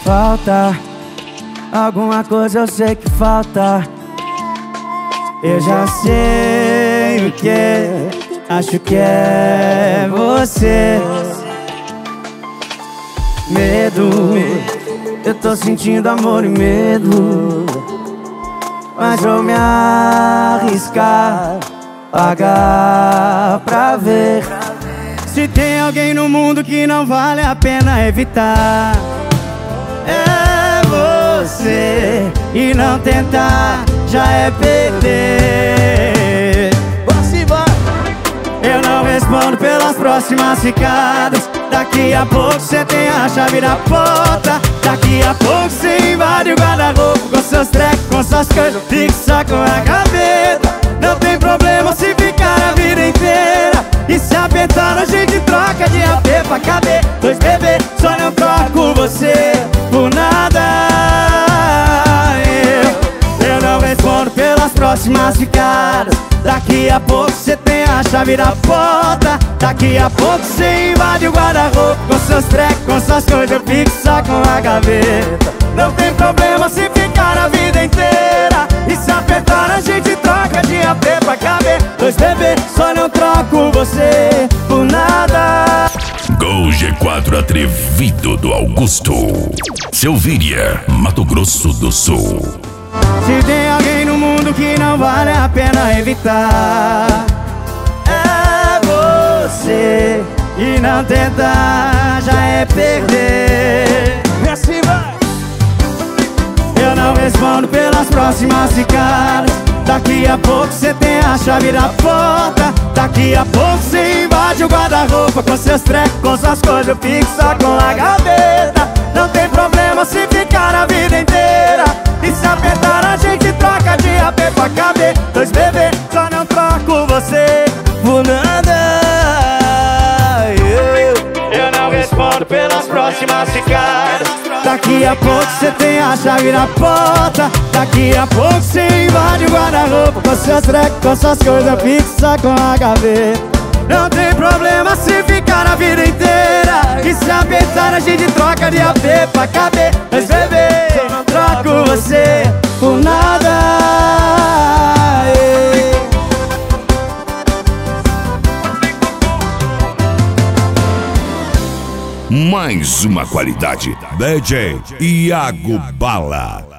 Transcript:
falta. Alguma coisa eu sei que falta. Eu já sei o que é. Acho que é você. Medo, eu tô sentindo amor e medo, mas vou me arriscar, pagar pra ver. Se tem alguém no mundo que não vale a pena evitar, é você. E não tentar já é perder. Eu não respondo pelas próximas ficadas. Daqui a pouco cê tem a chave da porta. Daqui a pouco cê invade o guarda-roupa com seus trecos, com suas coisas, fixa com a gaveta. Não tem problema se ficar a vida inteira. E se apertar a gente troca de AP pra caber dois bebês, só não troco você por nada. Eu não respondo pelas próximas ficadas. Daqui a pouco cê tem a chave da porta. Daqui a pouco cê invade o guarda-roupa com seus trecos, com suas coisas, fixa com a gaveta. Não tem problema se ficar a vida inteira. E se apertar a gente troca de AP pra caber dois bebês, só não troco você por nada. Gol G4 atrevido do Augusto. Selvíria, Mato Grosso do Sul. Se tem alguém no mundo que não vale a pena evitar, é você. E não tentar já é perder. E assim vai. Eu não respondo pelas próximas ficadas. Daqui a pouco cê tem a chave da porta. Daqui a pouco cê invade o guarda-roupa com seus trecos, com suas coisas, fixa com a gaveta. Não tem problema se ficar a vida inteira. E se apertar a gente troca de AP pra caber dois bebês, só não troco você por nada. Eu não respondo pelas próximas ficadas. Daqui a pouco cê tem a chave da porta. Daqui a pouco cê invade o guarda-roupa com seus trecos, com suas coisas, fixa com a gaveta. Não tem problema se ficar a vida inteira. E se apertar a gente troca de AP pra caber dois bebês, eu não troco você por nada. Mais uma qualidade. DJ Iago Bala.